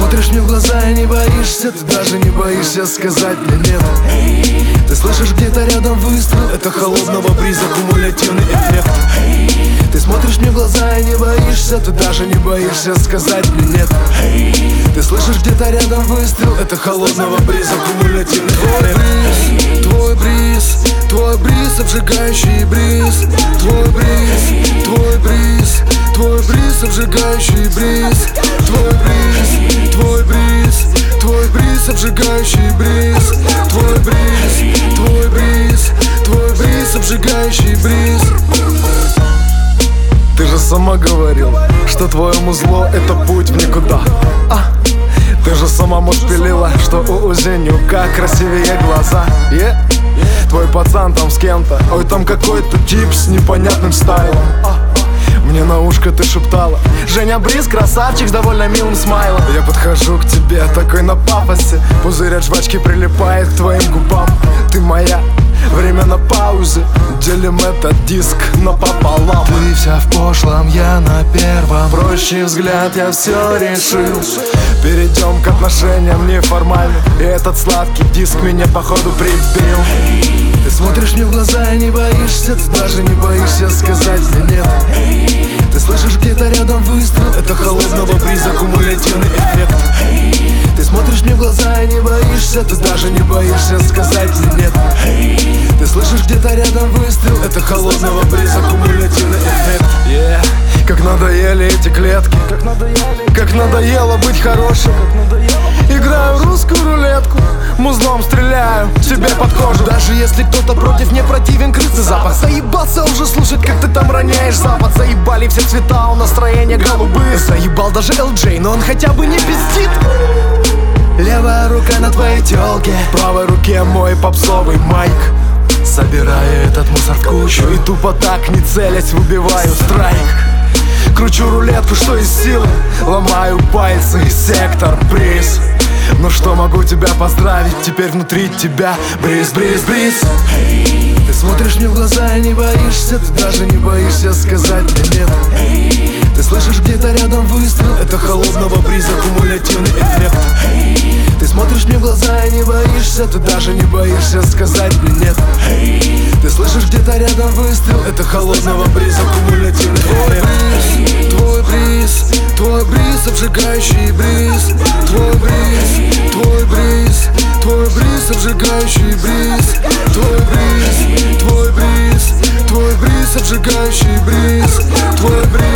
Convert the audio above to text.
смотришь мне в глаза и не боишься, ты даже не боишься сказать мне нет. Ты слышишь где-то рядом выстрел, это холодного бриза, кумулятивный эффект. Ты смотришь мне в глаза и не боишься, ты даже не боишься сказать мне нет. Ты слышишь где-то рядом выстрел, это холодного бриза, кумулятивный эффект. Твой бриз, твой бриз, обжигающий бриз. Твой бриз, твой бриз, твой бриз, обжигающий бриз. Твой бриз, твой бриз, твой бриз, обжигающий бриз. Твой бриз, твой бриз, твой бриз, обжигающий бриз. Ты же сама говорила, что твоему зло это путь в никуда. Ты же сама пилила, что у Узенюка красивее глаза. Твой пацан там с кем-то, ой, там какой-то тип с непонятным стайлом. Мне на ушко ты шептала: Женя Бриз, красавчик с довольно милым смайлом. Я подхожу к тебе, такой на пафосе, пузырь от жвачки прилипает к твоим губам. Ты моя, время на паузе, делим этот диск напополам. Ты вся в пошлом, я на первом. Проще взгляд, я все решил. Перейдем к отношениям неформальным, и этот сладкий диск меня походу прибил. Ты смотришь мне в глаза и не боишься, ты даже не боишься сказать мне нет. Ты слышишь где-то рядом выстрел, это холодного бриза, кумулятивный эффект. Ты смотришь мне в глаза и не боишься, ты даже не боишься сказать мне нет. Ты слышишь где-то рядом выстрел, это холодного бриза, кумулятивный эффект. Как надоели эти клетки, как надоело быть хорошим. Играю русскую рулетку, музлом стреляю тебе под кожу. Даже если кто-то против, мне противен крысный запах. Заебался уже слушать, как ты там роняешь запад. Заебали все цвета, у настроения голубые. Заебал даже LJ, но он хотя бы не пиздит. Левая рука на твоей тёлке, в правой руке мой попсовый майк. Собираю этот мусор в кучу и тупо так, не целясь, выбиваю страйк. Кручу рулетку, что из силы, ломаю пальцы, сектор бриз. Ну что, могу тебя поздравить, теперь внутри тебя бриз, бриз, бриз. Ты смотришь мне в глаза и не боишься, ты даже не боишься сказать мне нет. Ты слышишь где-то рядом выстрел, это холодного бриза, кумулятивный эффект. Ты смотришь мне в глаза и не боишься, ты даже не боишься сказать мне нет. Ты слышишь где-то рядом выстрел, это холодного бриза, кумулятивный эффект. Твой бриз, твой бриз, обжигающий бриз. Твой бриз, твой бриз, твой бриз, обжигающий бриз. Твой бриз, твой бриз, твой бриз, обжигающий бриз. Твой бриз.